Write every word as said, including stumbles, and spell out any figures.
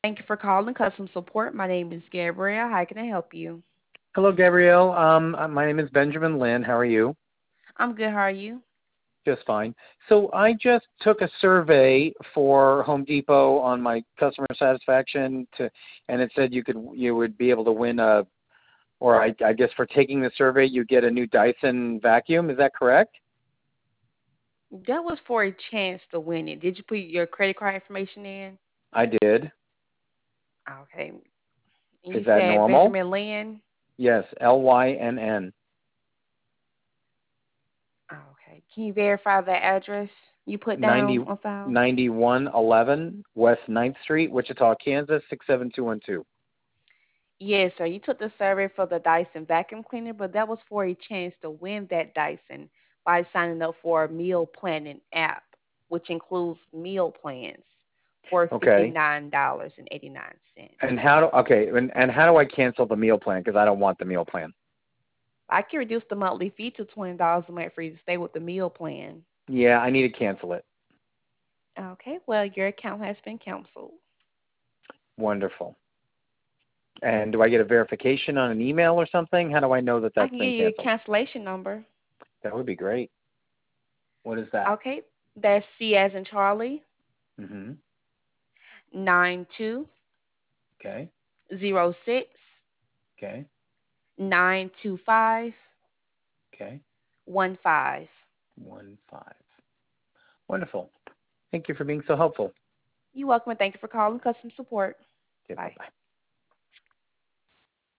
Thank you for calling Custom Support. My name is Gabrielle. How can I help you? Hello, Gabrielle. Um, uh, my name is Benjamin Lynn. How are you? I'm good. How are you? Just fine. So I just took a survey for Home Depot on my customer satisfaction to, and it said you could you would be able to win a, or I, I guess for taking the survey you get a new Dyson vacuum. Is that correct? That was for a chance to win it. Did you put your credit card information in? I did. Okay. Is You that said normal? Benjamin Lynn. Yes, L Y N N. Okay. Can you verify the address you put Ninety down on file? ninety one eleven West Ninth Street, Wichita, Kansas six seven two one two. Yes, sir. You took the survey for the Dyson vacuum cleaner, but that was for a chance to win that Dyson by signing up for a meal planning app, which includes meal plans for Okay. fifty-nine dollars and eighty-nine cents. And how do okay, and, and how do I cancel the meal plan? Because I don't want the meal plan. I can reduce the monthly fee to twenty dollars a month for you to stay with the meal plan. Yeah, I need to cancel it. Okay, well, your account has been canceled. Wonderful. And do I get a verification on an email or something? How do I know that I that's can been give you a canceled? cancellation number. That would be great. What is that? Okay, that's C as in Charlie, Mm-hmm. nine two Okay. zero six Okay. nine two five Okay. one five. One five. Wonderful. Thank you for being so helpful. You're welcome and thank you for calling customer support. Okay, bye Bye. bye.